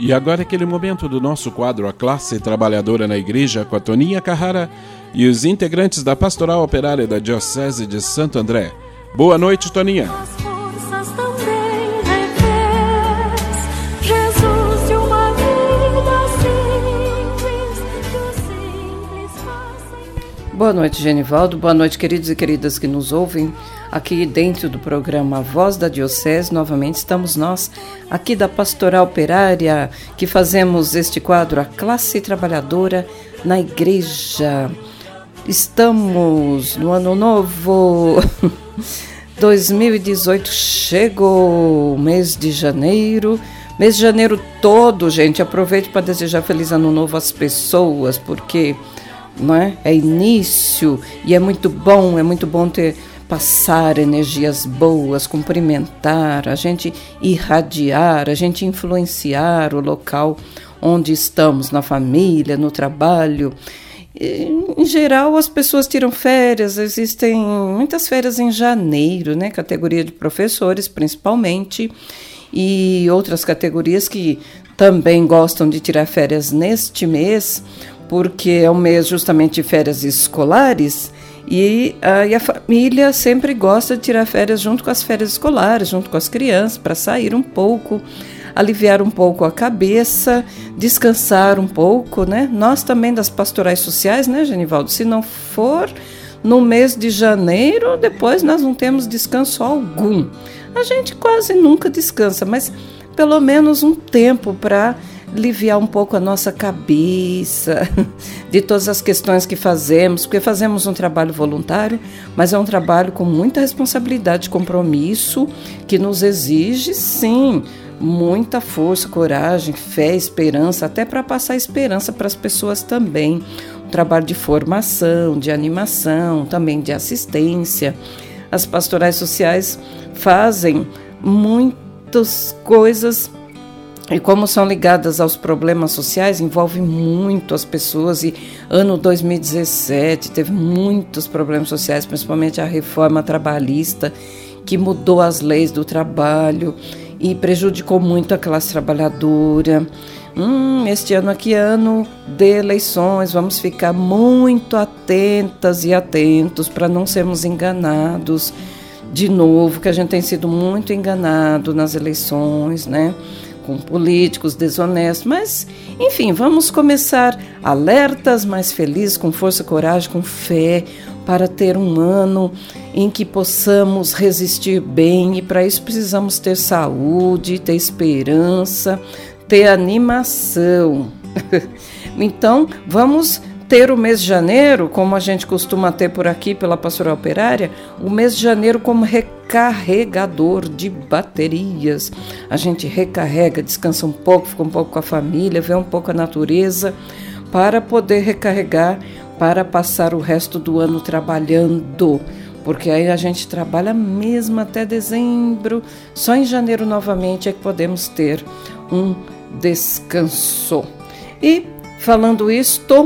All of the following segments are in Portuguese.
E agora é aquele momento do nosso quadro A Classe Trabalhadora na Igreja, com a Toninha Carrara e os integrantes da Pastoral Operária da Diocese de Santo André. Boa noite, Toninha. Boa noite, Genivaldo. Boa noite, queridos e queridas que nos ouvem aqui dentro do programa Voz da Diocese. Novamente estamos nós aqui da Pastoral Operária, que fazemos este quadro A Classe Trabalhadora na Igreja. Estamos no ano novo 2018, chegou o mês de janeiro. Mês de janeiro todo, gente, aproveite para desejar feliz ano novo às pessoas, porque não é? É início e é muito bom passar energias boas, cumprimentar, a gente irradiar, a gente influenciar o local onde estamos, na família, no trabalho. E, em geral, as pessoas tiram férias, existem muitas férias em janeiro, né? Categoria de professores, principalmente, e outras categorias que também gostam de tirar férias neste mês, porque é um mês justamente de férias escolares e a família sempre gosta de tirar férias junto com as férias escolares, junto com as crianças, para sair um pouco, aliviar um pouco a cabeça, descansar um pouco, né? Nós também das pastorais sociais, né, Genivaldo? Se não for no mês de janeiro, depois nós não temos descanso algum. A gente quase nunca descansa, mas pelo menos um tempo para aliviar um pouco a nossa cabeça de todas as questões que fazemos, porque fazemos um trabalho voluntário, mas é um trabalho com muita responsabilidade, compromisso, que nos exige, sim, muita força, coragem, fé, esperança, até para passar esperança para as pessoas também. Um trabalho de formação, de animação, também de assistência. As pastorais sociais fazem muitas coisas. E como são ligadas aos problemas sociais, envolve muito as pessoas. E ano 2017 teve muitos problemas sociais, principalmente a reforma trabalhista, que mudou as leis do trabalho e prejudicou muito a classe trabalhadora. Este ano aqui é ano de eleições, vamos ficar muito atentas e atentos para não sermos enganados de novo, que a gente tem sido muito enganado nas eleições, né? Com políticos desonestos, mas, enfim, vamos começar alertas, mais felizes, com força, coragem, com fé, para ter um ano em que possamos resistir bem, e para isso precisamos ter saúde, ter esperança, ter animação. Então, vamos ter o mês de janeiro, como a gente costuma ter por aqui pela Pastoral Operária, o mês de janeiro como recarregador de baterias. A gente recarrega, descansa um pouco, fica um pouco com a família, vê um pouco a natureza, para poder recarregar, para passar o resto do ano trabalhando. Porque aí a gente trabalha mesmo até dezembro, só em janeiro novamente é que podemos ter um descanso. E falando isto,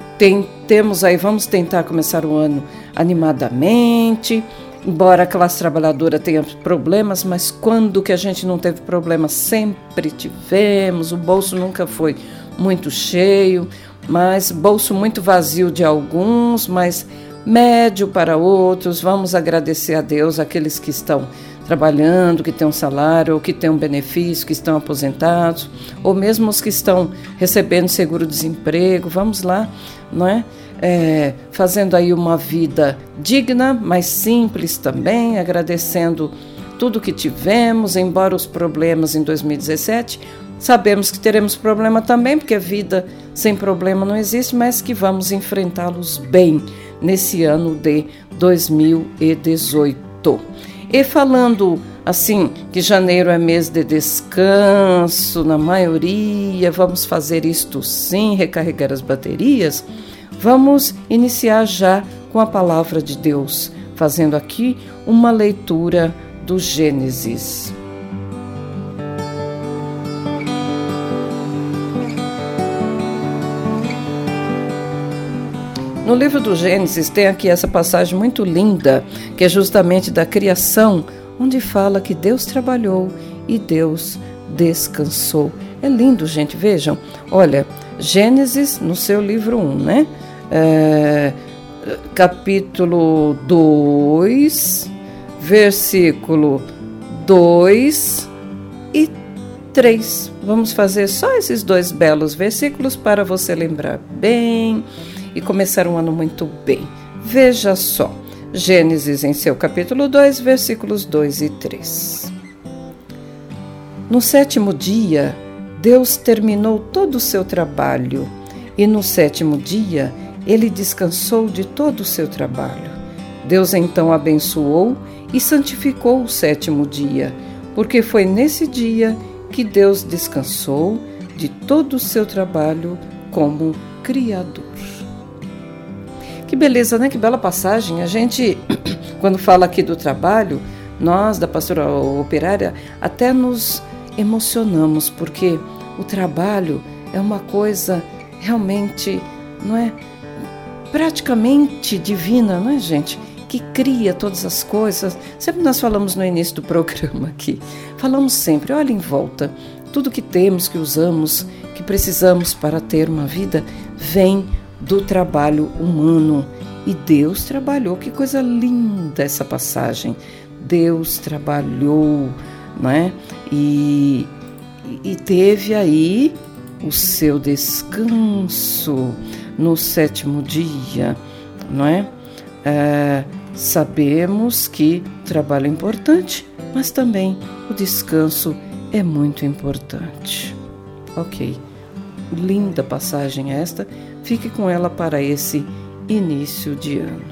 temos aí, vamos tentar começar o ano animadamente, embora a classe trabalhadora tenha problemas, mas quando que a gente não teve problemas? Sempre tivemos, o bolso nunca foi muito cheio, mas bolso muito vazio de alguns, mas médio para outros. Vamos agradecer a Deus, aqueles que estão trabalhando, que têm um salário, ou que têm um benefício, que estão aposentados, ou mesmo os que estão recebendo seguro-desemprego. Vamos lá, não é? Fazendo aí uma vida digna, mas simples também, agradecendo tudo que tivemos, embora os problemas em 2017, sabemos que teremos problema também, porque a vida sem problema não existe, mas que vamos enfrentá-los bem nesse ano de 2018. E falando assim, que janeiro é mês de descanso, na maioria, vamos fazer isto sim, recarregar as baterias. Vamos iniciar já com a palavra de Deus, fazendo aqui uma leitura do Gênesis. No livro do Gênesis tem aqui essa passagem muito linda, que é justamente da criação, onde fala que Deus trabalhou e Deus descansou. É lindo, gente, vejam. Olha, Gênesis, no seu livro 1, né? Capítulo 2, versículo 2 e 3. Vamos fazer só esses 2 belos versículos para você lembrar bem e começar um ano muito bem. Veja só, Gênesis em seu capítulo 2, versículos 2 e 3. No 7º dia, Deus terminou todo o seu trabalho, e no 7º dia, ele descansou de todo o seu trabalho. Deus então abençoou e santificou o 7º dia, porque foi nesse dia que Deus descansou de todo o seu trabalho como Criador. Que beleza, né? Que bela passagem. A gente, quando fala aqui do trabalho, nós da Pastoral Operária até nos emocionamos, porque o trabalho é uma coisa realmente, não é? Praticamente divina, não é, gente? Que cria todas as coisas. Sempre nós falamos no início do programa aqui, falamos sempre, olha em volta, tudo que temos, que usamos, que precisamos para ter uma vida, vem do trabalho humano. E Deus trabalhou, que coisa linda essa passagem. Deus trabalhou, não é? E teve aí o seu descanso no 7º dia, não é? Sabemos que o trabalho é importante, mas também o descanso é muito importante. Ok, linda passagem esta, fique com ela para esse início de ano.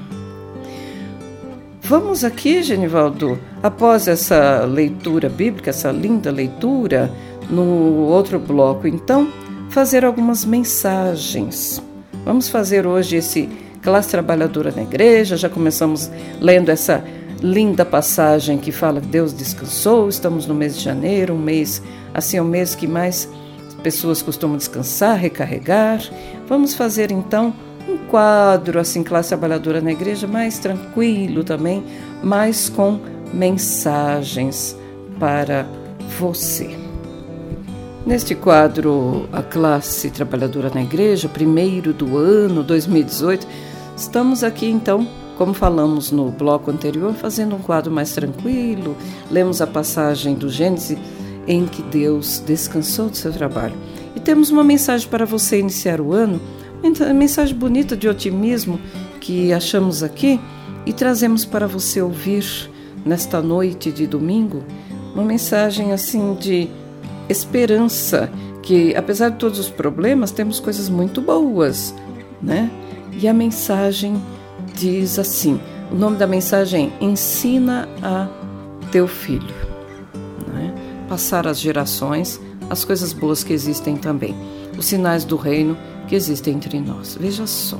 Vamos aqui, Genivaldo, após essa leitura bíblica, essa linda leitura, no outro bloco, então, fazer algumas mensagens. Vamos fazer hoje esse Classe Trabalhadora na Igreja. Já começamos lendo essa linda passagem que fala que Deus descansou. Estamos no mês de janeiro, um mês, assim, é o mês que mais pessoas costumam descansar, recarregar. Vamos fazer, então, um quadro, assim, Classe Trabalhadora na Igreja, mais tranquilo também, mas com mensagens para você. Neste quadro, a Classe Trabalhadora na Igreja, primeiro do ano 2018, estamos aqui então, como falamos no bloco anterior, fazendo um quadro mais tranquilo. Lemos a passagem do Gênesis em que Deus descansou do seu trabalho. E temos uma mensagem para você iniciar o ano, uma mensagem bonita de otimismo que achamos aqui e trazemos para você ouvir nesta noite de domingo, uma mensagem assim de esperança, que apesar de todos os problemas, temos coisas muito boas, né? E a mensagem diz assim, o nome da mensagem é Ensina a teu filho, né? Passar às gerações as coisas boas que existem também, os sinais do reino que existem entre nós. Veja só.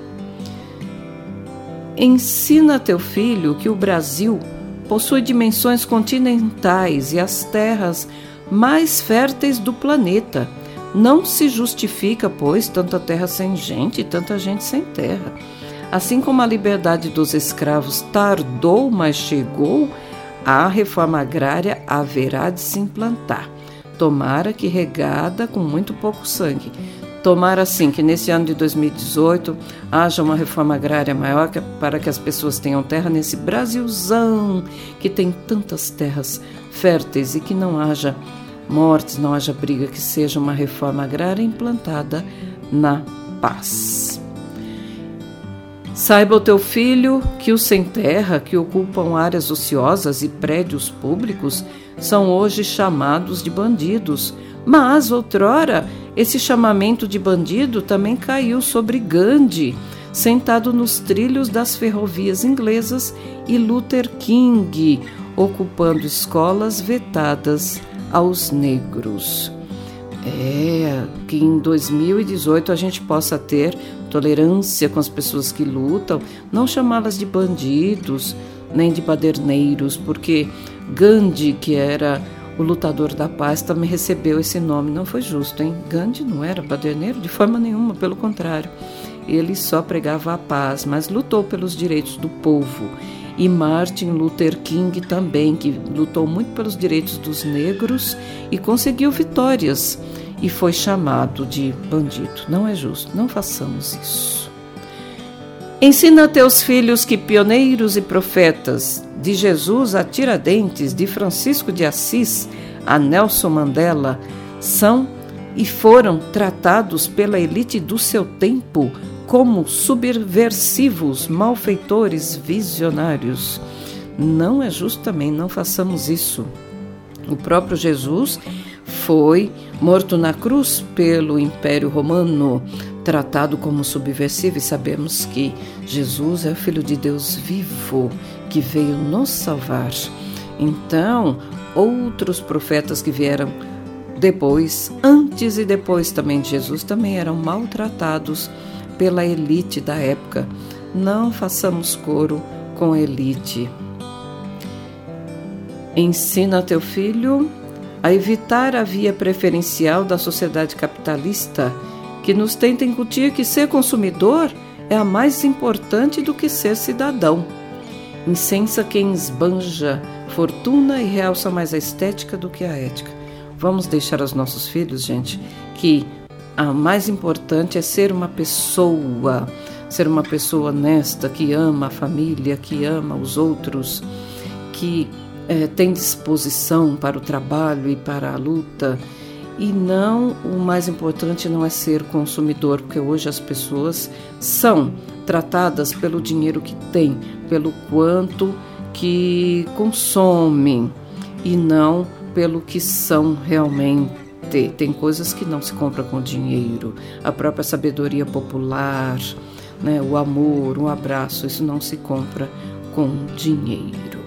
Ensina a teu filho que o Brasil possui dimensões continentais e as terras mais férteis do planeta. Não se justifica, pois, tanta terra sem gente e tanta gente sem terra. Assim como a liberdade dos escravos tardou, mas chegou, a reforma agrária haverá de se implantar. Tomara que regada com muito pouco sangue. Tomara, assim, que nesse ano de 2018 haja uma reforma agrária maior para que as pessoas tenham terra nesse Brasilzão que tem tantas terras férteis e que não haja mortes, não haja briga, que seja uma reforma agrária implantada na paz. Saiba o teu filho que os sem terra, que ocupam áreas ociosas e prédios públicos, são hoje chamados de bandidos, mas outrora esse chamamento de bandido também caiu sobre Gandhi, sentado nos trilhos das ferrovias inglesas, e Luther King, ocupando escolas vetadas aos negros. Que em 2018 a gente possa ter tolerância com as pessoas que lutam, não chamá-las de bandidos, nem de baderneiros, porque Gandhi, que era o lutador da paz, também recebeu esse nome. Não foi justo, hein? Gandhi não era baderneiro de forma nenhuma, pelo contrário. Ele só pregava a paz, mas lutou pelos direitos do povo. e Martin Luther King também, que lutou muito pelos direitos dos negros e conseguiu vitórias e foi chamado de bandido. Não é justo, não façamos isso. Ensina a teus filhos que pioneiros e profetas, de Jesus a Tiradentes, de Francisco de Assis a Nelson Mandela, são e foram tratados pela elite do seu tempo como subversivos, malfeitores, visionários. Não é justo também, não façamos isso. O próprio Jesus foi morto na cruz pelo Império Romano, tratado como subversivo, e sabemos que Jesus é o Filho de Deus vivo, que veio nos salvar. Então, outros profetas que vieram depois, antes e depois também de Jesus, também eram maltratados pela elite da época. Não façamos coro com a elite. Ensina teu filho a evitar a via preferencial da sociedade capitalista, que nos tenta incutir que ser consumidor é a mais importante do que ser cidadão. Incensa quem esbanja fortuna e realça mais a estética do que a ética. Vamos deixar aos nossos filhos, gente, que a mais importante é ser uma pessoa honesta, que ama a família, que ama os outros, que tem disposição para o trabalho e para a luta. E não, o mais importante não é ser consumidor, porque hoje as pessoas são tratadas pelo dinheiro que têm, pelo quanto que consomem e não pelo que são realmente. Tem coisas que não se compra com dinheiro, a própria sabedoria popular, né, o amor, um abraço, isso não se compra com dinheiro.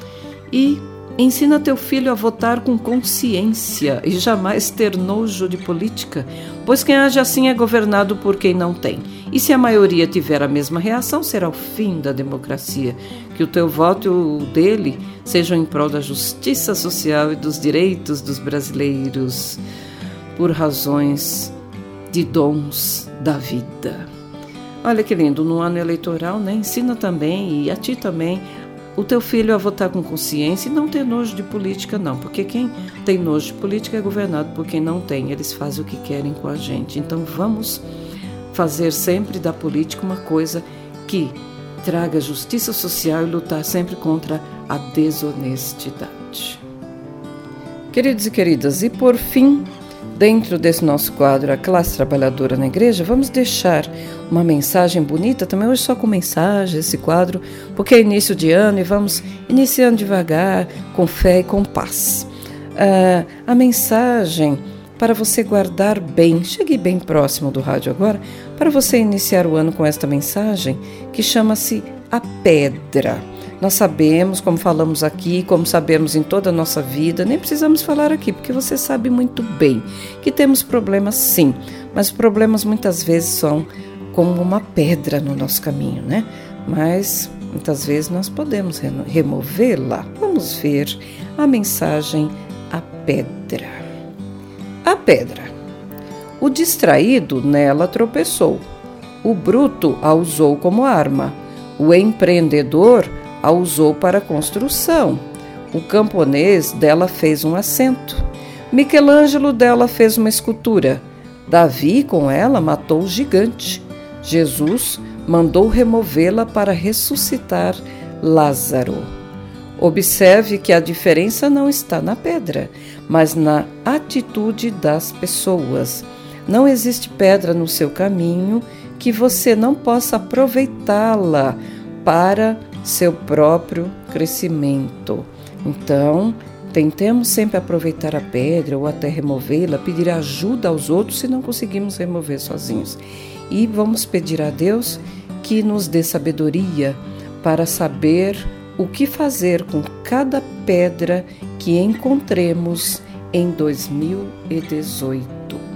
E ensina teu filho a votar com consciência e jamais ter nojo de política, pois quem age assim é governado por quem não tem. E se a maioria tiver a mesma reação, será o fim da democracia. Que o teu voto e o dele sejam em prol da justiça social e dos direitos dos brasileiros, por razões de dons da vida. Olha que lindo, no ano eleitoral, né? Ensina também, e a ti também, o teu filho a votar com consciência e não ter nojo de política, não. Porque quem tem nojo de política é governado por quem não tem. Eles fazem o que querem com a gente. Então vamos fazer sempre da política uma coisa que traga justiça social e lutar sempre contra a desonestidade. Queridos e queridas, e por fim, dentro desse nosso quadro, A Classe Trabalhadora na Igreja, vamos deixar uma mensagem bonita, também hoje só com mensagem, esse quadro, porque é início de ano e vamos iniciando devagar, com fé e com paz. A mensagem para você guardar bem, chegue bem próximo do rádio agora, para você iniciar o ano com esta mensagem que chama-se A Pedra. Nós sabemos, como falamos aqui, como sabemos em toda a nossa vida, nem precisamos falar aqui, porque você sabe muito bem que temos problemas sim, mas problemas muitas vezes são como uma pedra no nosso caminho, né? Mas muitas vezes nós podemos removê-la. Vamos ver a mensagem A Pedra. A pedra. O distraído nela tropeçou. O bruto a usou como arma. O empreendedor a usou para a construção. O camponês dela fez um assento. Michelangelo dela fez uma escultura. Davi com ela matou o gigante. Jesus mandou removê-la para ressuscitar Lázaro. Observe que a diferença não está na pedra, mas na atitude das pessoas. Não existe pedra no seu caminho que você não possa aproveitá-la para seu próprio crescimento. Então, tentemos sempre aproveitar a pedra ou até removê-la, pedir ajuda aos outros se não conseguimos remover sozinhos. E vamos pedir a Deus que nos dê sabedoria para saber o que fazer com cada pedra que encontremos em 2018.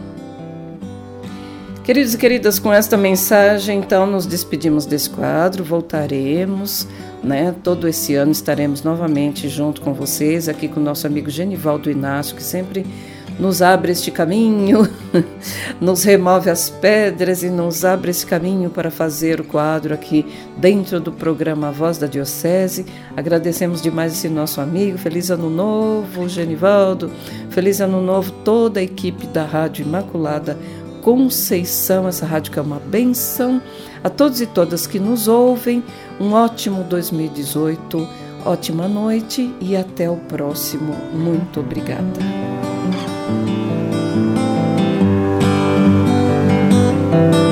Queridos e queridas, com esta mensagem, então, nos despedimos desse quadro, voltaremos, né? Todo esse ano estaremos novamente junto com vocês, aqui com o nosso amigo Genivaldo Inácio, que sempre nos abre este caminho, nos remove as pedras e nos abre esse caminho para fazer o quadro aqui dentro do programa Voz da Diocese. Agradecemos demais esse nosso amigo. Feliz Ano Novo, Genivaldo. Feliz Ano Novo toda a equipe da Rádio Imaculada Conceição, essa rádio que é uma bênção. A todos e todas que nos ouvem, um ótimo 2018, ótima noite e até o próximo. Muito obrigada.